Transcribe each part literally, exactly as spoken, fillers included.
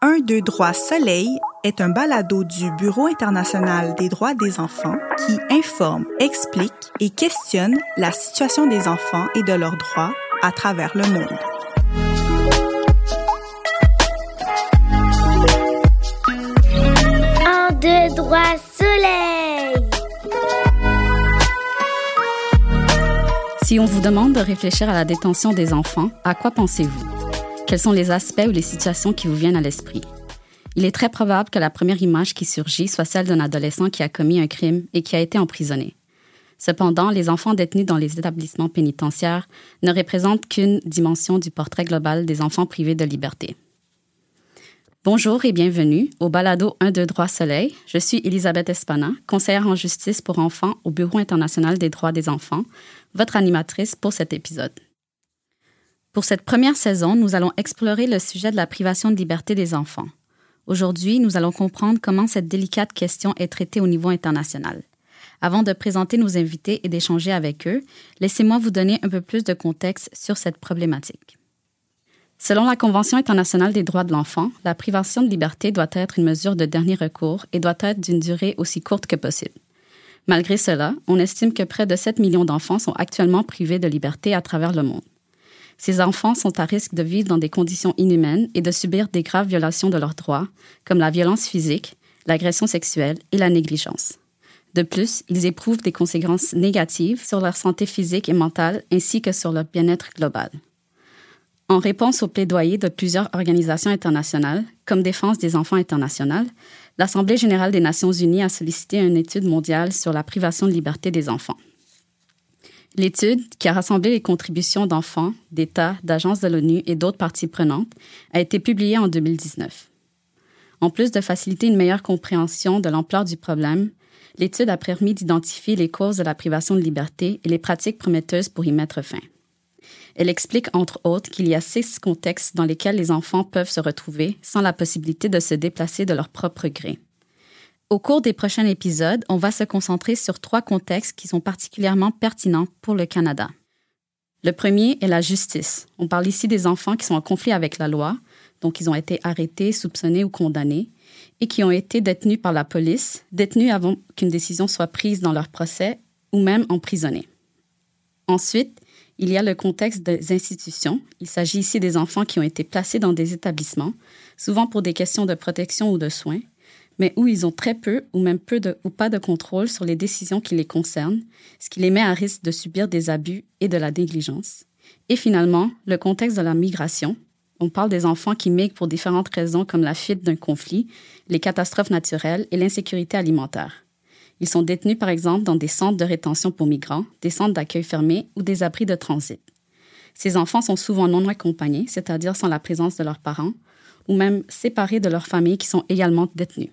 un deux droits Soleil est un balado du Bureau international des droits des enfants qui informe, explique et questionne la situation des enfants et de leurs droits à travers le monde. un deux droits Soleil. Si on vous demande de réfléchir à la détention des enfants, à quoi pensez-vous? Quels sont les aspects ou les situations qui vous viennent à l'esprit? Il est très probable que la première image qui surgit soit celle d'un adolescent qui a commis un crime et qui a été emprisonné. Cependant, les enfants détenus dans les établissements pénitentiaires ne représentent qu'une dimension du portrait global des enfants privés de liberté. Bonjour et bienvenue au balado un deux droits Soleil. Je suis Elisabeth Espana, conseillère en justice pour enfants au Bureau international des droits des enfants, votre animatrice pour cet épisode. Pour cette première saison, nous allons explorer le sujet de la privation de liberté des enfants. Aujourd'hui, nous allons comprendre comment cette délicate question est traitée au niveau international. Avant de présenter nos invités et d'échanger avec eux, laissez-moi vous donner un peu plus de contexte sur cette problématique. Selon la Convention internationale des droits de l'enfant, la privation de liberté doit être une mesure de dernier recours et doit être d'une durée aussi courte que possible. Malgré cela, on estime que près de sept millions d'enfants sont actuellement privés de liberté à travers le monde. Ces enfants sont à risque de vivre dans des conditions inhumaines et de subir des graves violations de leurs droits, comme la violence physique, l'agression sexuelle et la négligence. De plus, ils éprouvent des conséquences négatives sur leur santé physique et mentale ainsi que sur leur bien-être global. En réponse aux plaidoyers de plusieurs organisations internationales, comme Défense des enfants internationale, l'Assemblée générale des Nations unies a sollicité une étude mondiale sur la privation de liberté des enfants. L'étude, qui a rassemblé les contributions d'enfants, d'États, d'agences de l'ONU et d'autres parties prenantes, a été publiée en deux mille dix-neuf. En plus de faciliter une meilleure compréhension de l'ampleur du problème, l'étude a permis d'identifier les causes de la privation de liberté et les pratiques prometteuses pour y mettre fin. Elle explique, entre autres, qu'il y a six contextes dans lesquels les enfants peuvent se retrouver sans la possibilité de se déplacer de leur propre gré. Au cours des prochains épisodes, on va se concentrer sur trois contextes qui sont particulièrement pertinents pour le Canada. Le premier est la justice. On parle ici des enfants qui sont en conflit avec la loi, donc ils ont été arrêtés, soupçonnés ou condamnés, et qui ont été détenus par la police, détenus avant qu'une décision soit prise dans leur procès ou même emprisonnés. Ensuite, il y a le contexte des institutions. Il s'agit ici des enfants qui ont été placés dans des établissements, souvent pour des questions de protection ou de soins, mais où ils ont très peu ou même peu de, ou pas de contrôle sur les décisions qui les concernent, ce qui les met à risque de subir des abus et de la négligence. Et finalement, le contexte de la migration. On parle des enfants qui migrent pour différentes raisons comme la fuite d'un conflit, les catastrophes naturelles et l'insécurité alimentaire. Ils sont détenus, par exemple, dans des centres de rétention pour migrants, des centres d'accueil fermés ou des abris de transit. Ces enfants sont souvent non accompagnés, c'est-à-dire sans la présence de leurs parents, ou même séparés de leurs familles qui sont également détenues.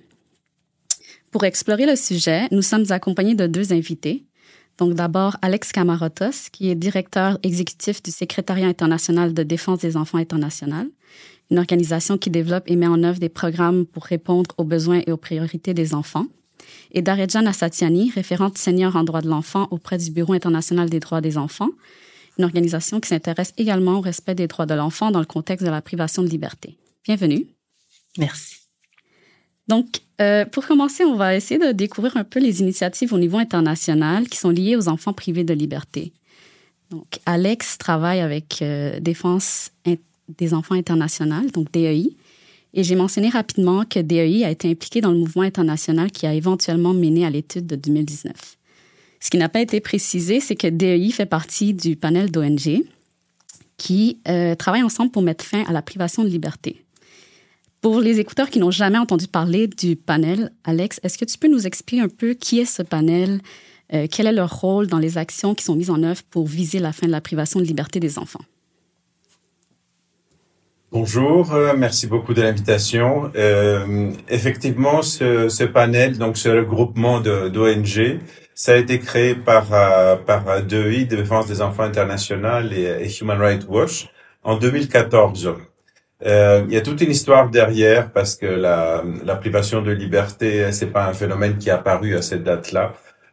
Pour explorer le sujet, nous sommes accompagnés de deux invités. Donc d'abord, Alex Camarotos, qui est directeur exécutif du Secrétariat international de défense des enfants international, une organisation qui développe et met en œuvre des programmes pour répondre aux besoins et aux priorités des enfants. Et Daredjan Asatiani, référente senior en droit de l'enfant auprès du Bureau international des droits des enfants, une organisation qui s'intéresse également au respect des droits de l'enfant dans le contexte de la privation de liberté. Bienvenue. Merci. Donc, euh, pour commencer, on va essayer de découvrir un peu les initiatives au niveau international qui sont liées aux enfants privés de liberté. Donc, Alex travaille avec euh, Défense des enfants international, donc D E I, et j'ai mentionné rapidement que D E I a été impliqué dans le mouvement international qui a éventuellement mené à l'étude de deux mille dix-neuf. Ce qui n'a pas été précisé, c'est que D E I fait partie du panel d'O N G qui euh, travaillent ensemble pour mettre fin à la privation de liberté. Pour les écouteurs qui n'ont jamais entendu parler du panel, Alex, est-ce que tu peux nous expliquer un peu qui est ce panel, euh, quel est leur rôle dans les actions qui sont mises en œuvre pour viser la fin de la privation de liberté des enfants? Bonjour, euh, merci beaucoup de l'invitation. Euh, effectivement, ce, ce panel, donc ce regroupement de, d'O N G, ça a été créé par, euh, par D E I, Défense des enfants international et, et Human Rights Watch, en deux mille quatorze. Euh, il y a toute une histoire derrière parce que la, la privation de liberté, c'est pas un phénomène qui est apparu à cette date-là.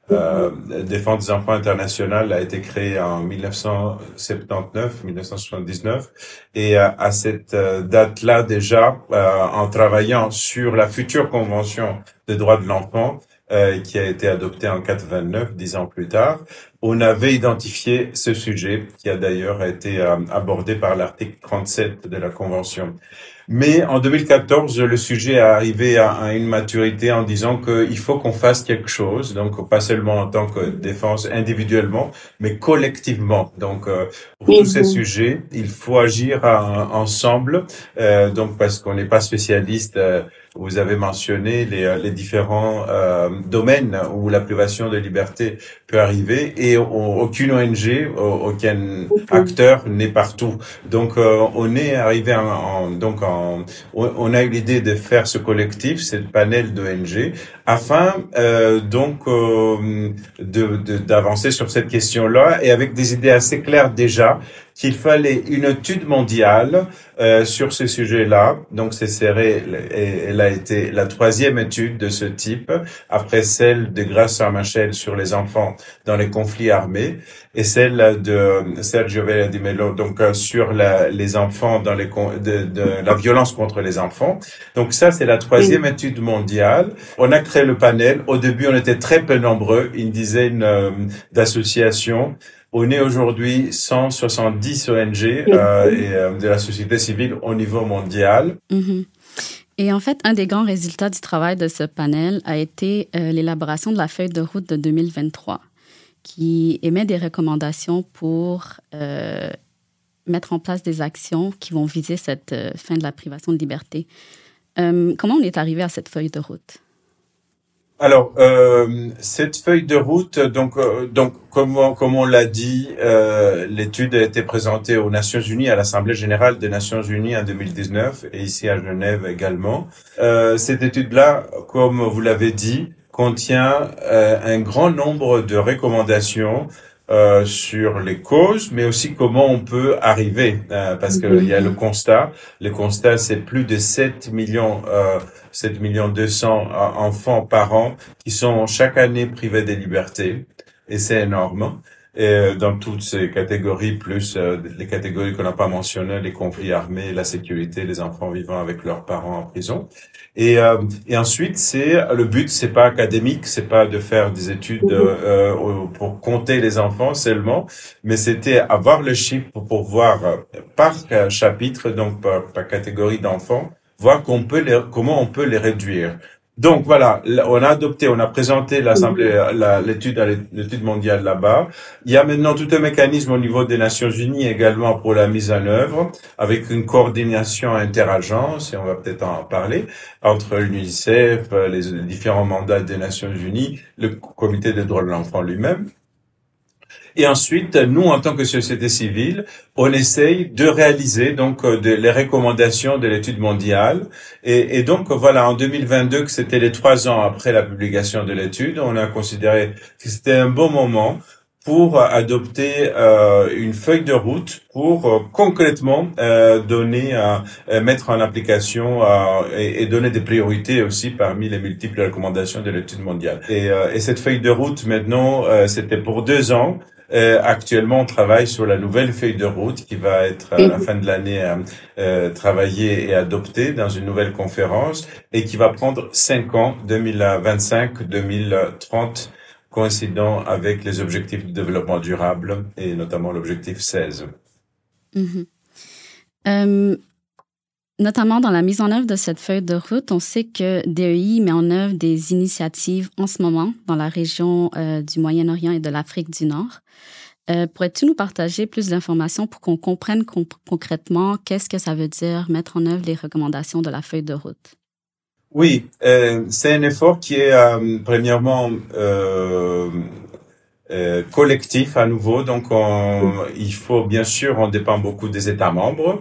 Euh, Défense des enfants internationale a été créée en dix-neuf cent soixante-dix-neuf, dix-neuf cent soixante-dix-neuf, et euh, à cette euh, date-là déjà, euh, en travaillant sur la future convention des droits de l'enfant, euh, qui a été adoptée en quatre-vingt-neuf, dix ans plus tard, on avait identifié ce sujet, qui a d'ailleurs été euh, abordé par l'article trente-sept de la convention. Mais en deux mille quatorze, le sujet est arrivé à, à une maturité en disant qu'il faut qu'on fasse quelque chose, donc pas seulement en tant que défense individuellement, mais collectivement. Donc euh, pour tous ces sujets, il faut agir à, ensemble, euh, donc parce qu'on n'est pas spécialiste. Euh, vous avez mentionné les, les différents euh, domaines où la privation de liberté peut arriver, et aucune O N G, aucun acteur n'est partout. Donc euh, on est arrivé en, en donc en, on a eu l'idée de faire ce collectif, ce panel d'O N G, afin euh, donc euh, de, de d'avancer sur cette question-là, et avec des idées assez claires déjà qu'il fallait une étude mondiale euh, sur ce sujet-là. Donc, ce serait, elle a été la troisième étude de ce type, après celle de Graça Machel sur les enfants dans les conflits armés, et celle de Sergio Vela Di Mello, donc euh, sur la, les enfants dans les de, de la violence contre les enfants. Donc ça, c'est la troisième oui. étude mondiale. On a créé le panel. Au début, on était très peu nombreux, une dizaine euh, d'associations. On est aujourd'hui cent soixante-dix O N G euh, et euh, de la société civile au niveau mondial. Mm-hmm. Et en fait, un des grands résultats du travail de ce panel a été euh, l'élaboration de la feuille de route de deux mille vingt-trois, qui émet des recommandations pour euh, mettre en place des actions qui vont viser cette euh, fin de la privation de liberté. Euh, comment on est arrivé à cette feuille de route? Alors, euh, cette feuille de route, donc, euh, donc comme, on, comme on l'a dit, euh, l'étude a été présentée aux Nations Unies, à l'Assemblée générale des Nations Unies en deux mille dix-neuf, et ici à Genève également. Euh, cette étude-là, comme vous l'avez dit, contient euh, un grand nombre de recommandations euh, sur les causes, mais aussi comment on peut arriver, euh, parce que il y a le constat. Le constat, c'est plus de sept millions, euh, sept millions deux cents enfants par an qui sont chaque année privés de liberté, et c'est énorme. Et dans toutes ces catégories, plus euh, les catégories qu'on n'a pas mentionnées, les conflits armés, la sécurité, les enfants vivant avec leurs parents en prison. Et, euh, et ensuite, c'est le but, c'est pas académique, c'est pas de faire des études euh, pour compter les enfants seulement, mais c'était avoir le chiffre pour, pour voir par chapitre, donc par, par catégorie d'enfants, voir qu'on peut les, comment on peut les réduire. Donc voilà, on a adopté, on a présenté l'assemblée, la, l'étude, l'étude mondiale là-bas. Il y a maintenant tout un mécanisme au niveau des Nations Unies également pour la mise en œuvre, avec une coordination interagences, et on va peut-être en parler, entre l'UNICEF, les différents mandats des Nations Unies, le Comité des droits de l'enfant lui-même. Et ensuite, nous, en tant que société civile, on essaye de réaliser donc de, les recommandations de l'étude mondiale. Et, et donc, voilà, en deux mille vingt-deux, que c'était les trois ans après la publication de l'étude, on a considéré que c'était un bon moment pour adopter euh, une feuille de route pour euh, concrètement euh, donner, euh, mettre en application euh, et, et donner des priorités aussi parmi les multiples recommandations de l'étude mondiale. Et, euh, et cette feuille de route, maintenant, euh, c'était pour deux ans. Euh, actuellement, on travaille sur la nouvelle feuille de route qui va être à la fin de l'année euh, euh, travaillée et adoptée dans une nouvelle conférence, et qui va prendre cinq ans, deux mille vingt-cinq deux mille trente, coïncidant avec les objectifs de développement durable et notamment l'objectif seize. Mm-hmm. Euh, notamment dans la mise en œuvre de cette feuille de route, on sait que D E I met en œuvre des initiatives en ce moment dans la région euh, du Moyen-Orient et de l'Afrique du Nord. Euh, pourrais-tu nous partager plus d'informations pour qu'on comprenne comp- concrètement qu'est-ce que ça veut dire mettre en œuvre les recommandations de la feuille de route? Oui, euh, c'est un effort qui est euh, premièrement euh, euh, collectif à nouveau. Donc, on, il faut bien sûr, on dépend beaucoup des États membres.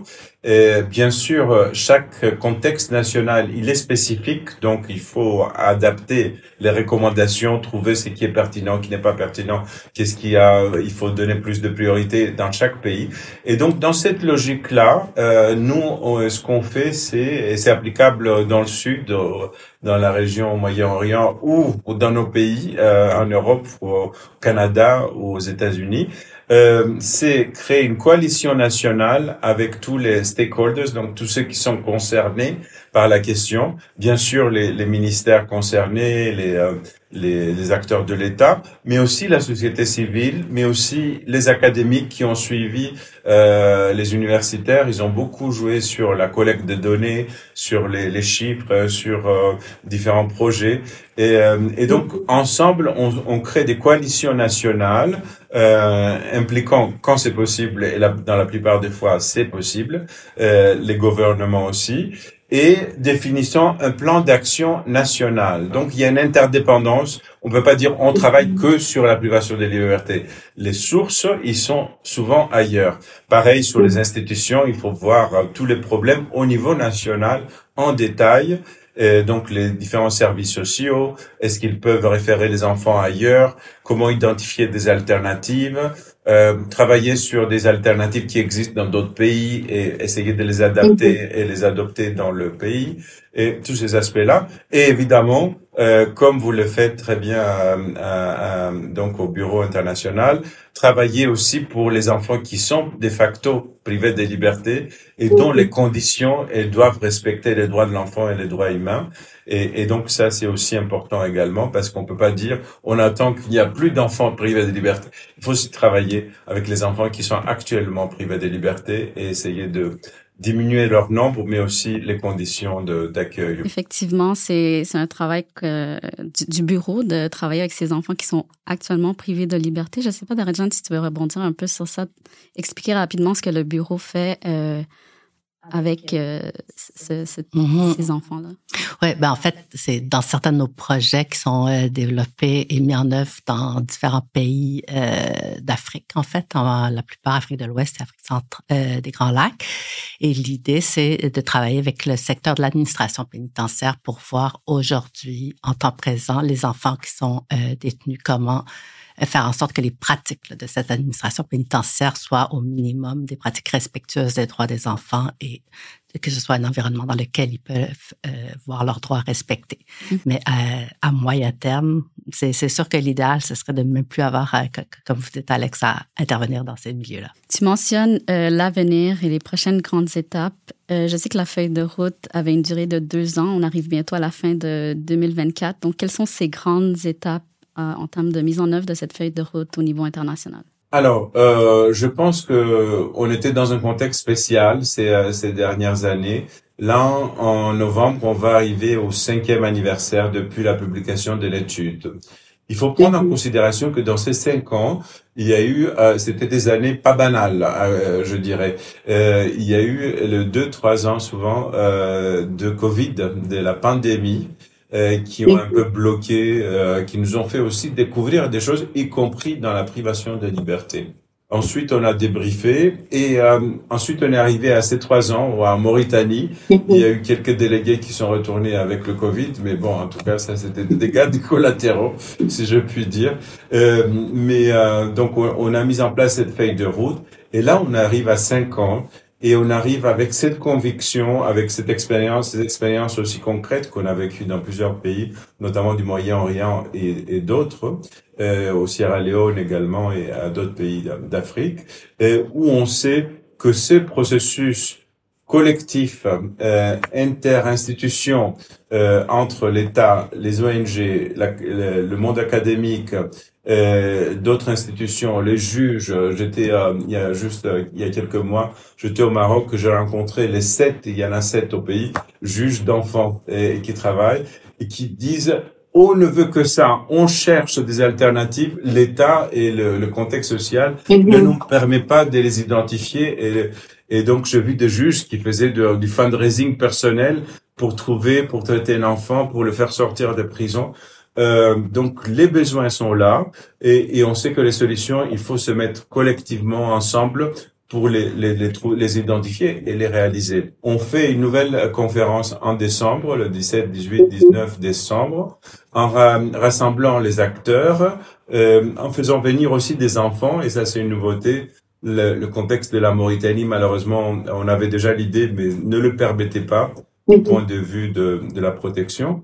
Et bien sûr, chaque contexte national, il est spécifique, donc il faut adapter les recommandations, trouver ce qui est pertinent, qui n'est pas pertinent, qu'est-ce qu'il y a, il faut donner plus de priorité dans chaque pays. Et donc, dans cette logique-là, euh, nous, on, ce qu'on fait, c'est, et c'est applicable dans le Sud, dans la région au Moyen-Orient ou dans nos pays, euh, en Europe, ou au Canada ou aux États-Unis, Euh, c'est créer une coalition nationale avec tous les stakeholders, donc tous ceux qui sont concernés par la question, bien sûr les, les ministères concernés, les, euh, les, les acteurs de l'État, mais aussi la société civile, mais aussi les académiques qui ont suivi euh, les universitaires. Ils ont beaucoup joué sur la collecte de données, sur les, les chiffres, sur euh, différents projets. Et, euh, et donc, ensemble, on, on crée des coalitions nationales euh, impliquant, quand c'est possible, et là, dans la plupart des fois, c'est possible, euh, les gouvernements aussi, et définissant un plan d'action national. Donc, il y a une interdépendance. On ne peut pas dire on travaille que sur la privation des libertés. Les sources, ils sont souvent ailleurs. Pareil, sur les institutions, il faut voir euh, tous les problèmes au niveau national en détail. Et donc, les différents services sociaux, est-ce qu'ils peuvent référer les enfants ailleurs? Comment identifier des alternatives? Euh, travailler sur des alternatives qui existent dans d'autres pays et essayer de les adapter et les adopter dans le pays. Et tous ces aspects-là. Et évidemment, euh, comme vous le faites très bien euh, euh, donc au Bureau international, travailler aussi pour les enfants qui sont de facto privés des libertés et dont les conditions elles doivent respecter les droits de l'enfant et les droits humains. Et, et donc ça, c'est aussi important également parce qu'on peut pas dire on attend qu'il n'y a plus d'enfants privés de liberté. Il faut aussi travailler avec les enfants qui sont actuellement privés de liberté et essayer de diminuer leur nombre, mais aussi les conditions de, d'accueil. Effectivement, c'est, c'est un travail que, du, du bureau de travailler avec ces enfants qui sont actuellement privés de liberté. Je ne sais pas, Daredjan, si tu veux rebondir un peu sur ça, expliquer rapidement ce que le bureau fait euh, avec euh, ce, ce, mm-hmm. ces enfants-là. Oui, ben en fait, c'est dans certains de nos projets qui sont euh, développés et mis en œuvre dans différents pays euh, d'Afrique, en fait, en, la plupart Afrique de l'Ouest et Afrique centrale euh, des Grands Lacs. Et l'idée, c'est de travailler avec le secteur de l'administration pénitentiaire pour voir aujourd'hui, en temps présent, les enfants qui sont euh, détenus, comment faire en sorte que les pratiques là, de cette administration pénitentiaire soient au minimum des pratiques respectueuses des droits des enfants et que ce soit un environnement dans lequel ils peuvent euh, voir leurs droits respectés. Mmh. Mais euh, à moyen terme, c'est, c'est sûr que l'idéal, ce serait de ne même plus avoir, euh, comme vous dites, Alex, à intervenir dans ces milieux-là. Tu mentionnes euh, l'avenir et les prochaines grandes étapes. Euh, je sais que la feuille de route avait une durée de deux ans. On arrive bientôt à la fin de deux mille vingt-quatre. Donc, quelles sont ces grandes étapes en termes de mise en œuvre de cette feuille de route au niveau international? Alors, euh, je pense que on était dans un contexte spécial ces, ces dernières années. Là, en novembre, on va arriver au cinquième anniversaire depuis la publication de l'étude. Il faut prendre en considération que dans ces cinq ans, il y a eu, euh, c'était des années pas banales, euh, je dirais. Euh, il y a eu le deux, trois ans souvent euh, de Covid, de la pandémie. Euh, qui ont un peu bloqué, euh, qui nous ont fait aussi découvrir des choses, y compris dans la privation de liberté. Ensuite, on a débriefé et euh, ensuite on est arrivé à ces trois ans en Mauritanie. Il y a eu quelques délégués qui sont retournés avec le Covid, mais bon, en tout cas, ça c'était des dégâts collatéraux, si je puis dire. Euh, mais euh, donc, on, on a mis en place cette feuille de route et là, on arrive à cinq ans. Et on arrive avec cette conviction, avec cette expérience, ces expériences aussi concrètes qu'on a vécues dans plusieurs pays, notamment du Moyen-Orient et, et d'autres, euh, au Sierra Leone également et à d'autres pays d'Afrique, et où on sait que ce processus collectif, euh, inter-institutions, euh, entre l'État, les O N G, la, le, le monde académique, Euh, d'autres institutions, les juges. J'étais euh, il y a juste euh, il y a quelques mois, j'étais au Maroc, j'ai rencontré les sept, il y en a sept au pays, juges d'enfants et, et qui travaillent et qui disent on ne veut que ça, on cherche des alternatives. L'État et le, le contexte social mm-hmm. ne nous permet pas de les identifier et, et donc j'ai vu des juges qui faisaient de, du fundraising personnel pour trouver, pour traiter un enfant, pour le faire sortir de prison. Euh, donc les besoins sont là et, et on sait que les solutions, il faut se mettre collectivement ensemble pour les, les, les, les identifier et les réaliser. On fait une nouvelle conférence en décembre, le dix-sept, dix-huit, dix-neuf décembre, en ra- rassemblant les acteurs, euh, en faisant venir aussi des enfants, et ça c'est une nouveauté. Le, le contexte de la Mauritanie, malheureusement, on avait déjà l'idée, mais ne le permettait pas du point de vue de, de la protection.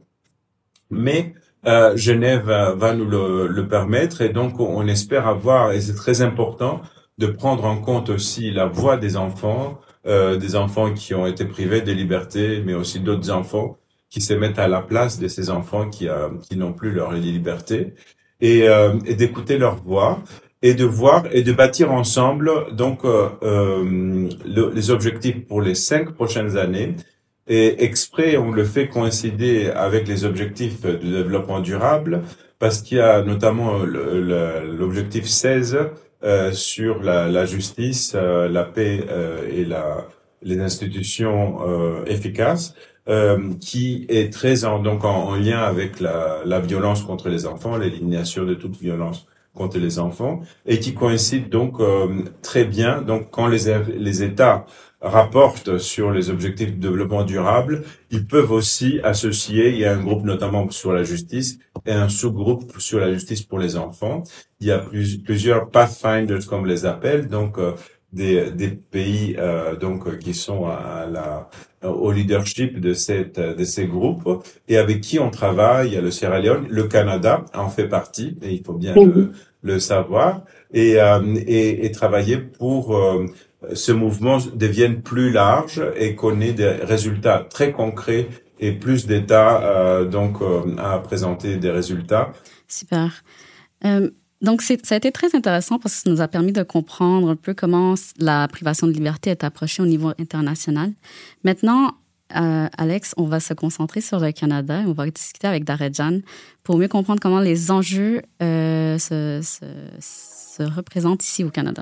Mais euh, Genève va, va nous le, le permettre, et donc on espère avoir, et c'est très important, de prendre en compte aussi la voix des enfants, euh, des enfants qui ont été privés de liberté, mais aussi d'autres enfants qui se mettent à la place de ces enfants qui, euh, qui n'ont plus leur liberté, et, euh, et d'écouter leur voix, et de voir et de bâtir ensemble donc euh, euh, le, les objectifs pour les cinq prochaines années. Et exprès, on le fait coïncider avec les objectifs de développement durable, parce qu'il y a notamment le, le, l'objectif seize euh, sur la, la justice, euh, la paix euh, et la, les institutions euh, efficaces, euh, qui est très en, donc en, en lien avec la, la violence contre les enfants, l'élimination de toute violence contre les enfants, et qui coïncide donc euh, très bien. Donc, quand les, les États rapportent sur les objectifs de développement durable, ils peuvent aussi associer, il y a un groupe notamment sur la justice et un sous-groupe sur la justice pour les enfants. Il y a plus, plusieurs pathfinders, comme on les appelle, donc euh, des, des pays euh, donc qui sont à la, au leadership de cette de ces groupes, et avec qui on travaille. Il y a le Sierra Leone, le Canada en fait partie, et il faut bien le, le savoir, et, euh, et, et travailler pour euh, ce mouvement devienne plus large et qu'on ait des résultats très concrets et plus d'États euh, donc euh, à présenter des résultats. Super. Euh, donc, c'est, ça a été très intéressant parce que ça nous a permis de comprendre un peu comment la privation de liberté est approchée au niveau international. Maintenant, euh, Alex, on va se concentrer sur le Canada et on va discuter avec Daredjan pour mieux comprendre comment les enjeux euh, se, se, se représentent ici au Canada.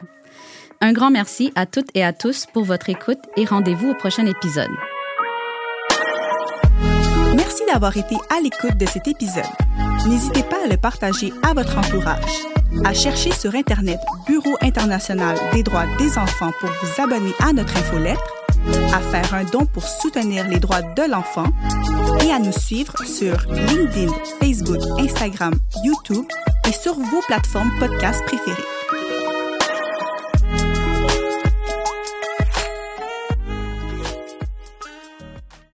Un grand merci à toutes et à tous pour votre écoute et rendez-vous au prochain épisode. Merci d'avoir été à l'écoute de cet épisode. N'hésitez pas à le partager à votre entourage, à chercher sur Internet Bureau international des droits des enfants pour vous abonner à notre infolettre, à faire un don pour soutenir les droits de l'enfant et à nous suivre sur LinkedIn, Facebook, Instagram, YouTube et sur vos plateformes podcast préférées.